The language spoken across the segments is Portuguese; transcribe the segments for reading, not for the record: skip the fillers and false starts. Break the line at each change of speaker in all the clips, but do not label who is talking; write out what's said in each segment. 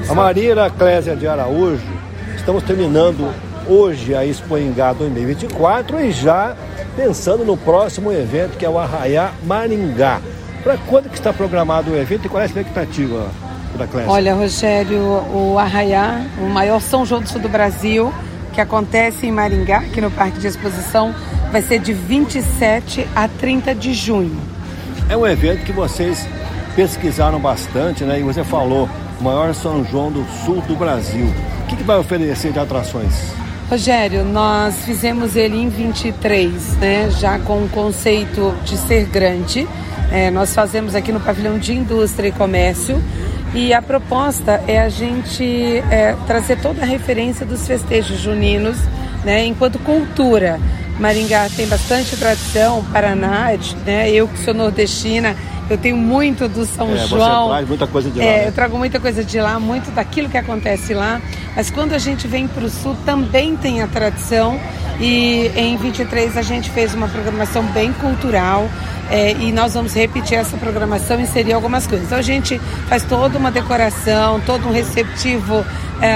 A Maria Heraclésia de Araújo, estamos terminando hoje a Expoingá 2024 e já pensando no próximo evento, que é o Arraiá Maringá. Para quando que está programado o evento e qual é a expectativa, Heraclésia?
Olha, Rogério, o Arraiá, o maior São João do Sul do Brasil, que acontece em Maringá, aqui no Parque de Exposição, vai ser de 27 a 30 de junho.
É um evento que vocês pesquisaram bastante, né? E você falou, o maior São João do Sul do Brasil. O que vai oferecer de atrações?
Rogério, nós fizemos ele em 23, né? Já com o conceito de ser grande. Nós fazemos aqui no Pavilhão de Indústria e Comércio. E a proposta é a gente trazer toda a referência dos festejos juninos, né? Enquanto cultura. Maringá tem bastante tradição, Paraná, né? Eu que sou nordestina, eu tenho muito do São João.
Você traz muita coisa de lá, né?
Eu trago muita coisa de lá, muito daquilo que acontece lá. Mas quando a gente vem para o Sul, também tem a tradição. E em 23 a gente fez uma programação bem cultural. E nós vamos repetir essa programação e inserir algumas coisas. Então a gente faz toda uma decoração, todo um receptivo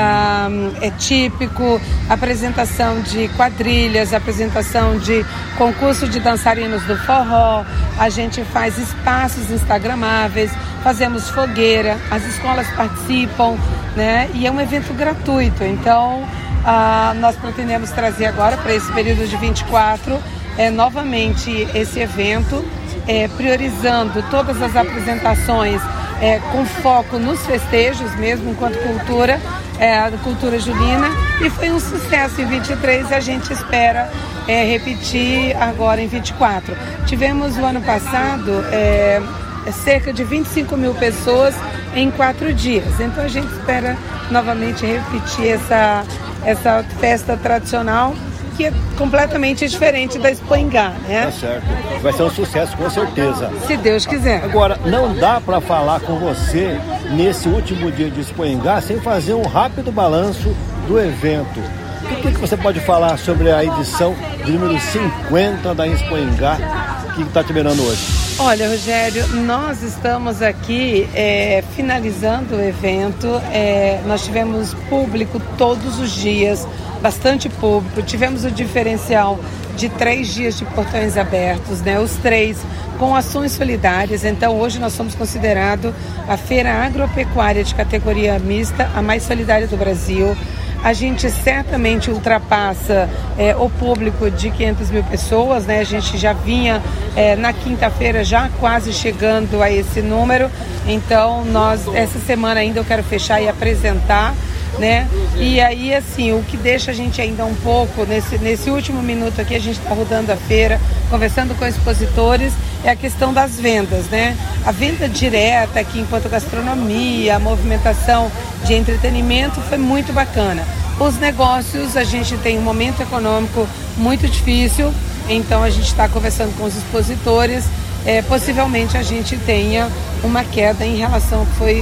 típico, apresentação de quadrilhas, apresentação de concurso de dançarinos do forró, a gente faz espaços instagramáveis, fazemos fogueira, as escolas participam, né? E é um evento gratuito, então nós pretendemos trazer agora para esse período de 24 novamente esse evento, priorizando todas as apresentações com foco nos festejos mesmo, enquanto cultura, a cultura junina, e foi um sucesso em 23 e a gente espera repetir agora em 24. Tivemos o ano passado cerca de 25 mil pessoas em 4 dias, então a gente espera novamente repetir essa festa tradicional, que é completamente diferente da Expoingá, né?
Tá certo. Vai ser um sucesso, com certeza.
Se Deus quiser.
Agora, não dá para falar com você nesse último dia de Expoingá sem fazer um rápido balanço do evento. O que você pode falar sobre a edição de número 50 da Expoingá, que está terminando hoje?
Olha, Rogério, nós estamos aqui finalizando o evento. Nós tivemos público todos os dias, bastante público. Tivemos o diferencial de 3 dias de portões abertos, né? Os 3 com ações solidárias. Então, hoje nós somos considerados a feira agropecuária de categoria mista, a mais solidária do Brasil. A gente certamente ultrapassa o público de 500 mil pessoas, né? A gente já vinha na quinta-feira já quase chegando a esse número. Então, essa semana ainda eu quero fechar e apresentar, né? E aí, assim, o que deixa a gente ainda um pouco, nesse último minuto aqui, a gente está rodando a feira, conversando com expositores, é a questão das vendas, né? A venda direta aqui enquanto gastronomia, a movimentação de entretenimento foi muito bacana. Os negócios, a gente tem um momento econômico muito difícil, então a gente está conversando com os expositores, possivelmente a gente tenha uma queda em relação ao que foi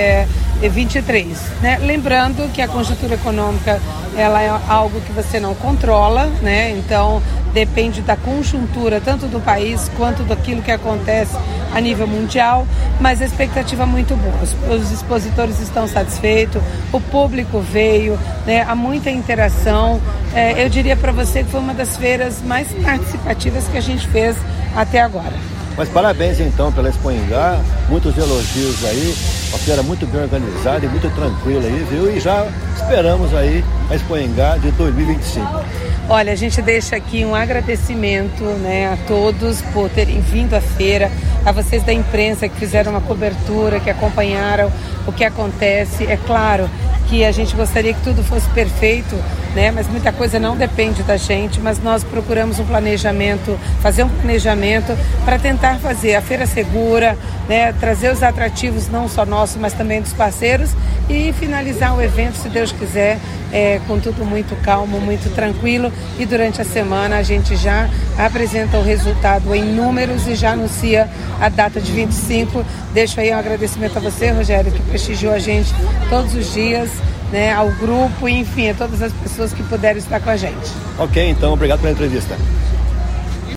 23, né? Lembrando que a conjuntura econômica, ela é algo que você não controla, né? Então depende da conjuntura tanto do país quanto daquilo que acontece a nível mundial, mas a expectativa é muito boa. Os expositores estão satisfeitos, o público veio, né? Há muita interação. Eu diria para você que foi uma das feiras mais participativas que a gente fez até agora.
Mas parabéns então pela Expoingá, muitos elogios aí, uma feira muito bem organizada e muito tranquila aí, viu? E já esperamos aí a Expoingá de 2025.
Olha, a gente deixa aqui um agradecimento, né, a todos por terem vindo à feira, a vocês da imprensa que fizeram uma cobertura, que acompanharam o que acontece. É claro que a gente gostaria que tudo fosse perfeito, né? Mas muita coisa não depende da gente, mas nós procuramos fazer um planejamento para tentar fazer a feira segura, né? Trazer os atrativos não só nossos, mas também dos parceiros e finalizar o evento, se Deus quiser, com tudo muito calmo, muito tranquilo, e durante a semana a gente já apresenta o resultado em números e já anuncia a data de 25. Deixo aí um agradecimento a você, Rogério, que prestigiou a gente todos os dias, né, ao grupo, enfim, a todas as pessoas que puderam estar com a gente.
Ok, então, obrigado pela entrevista.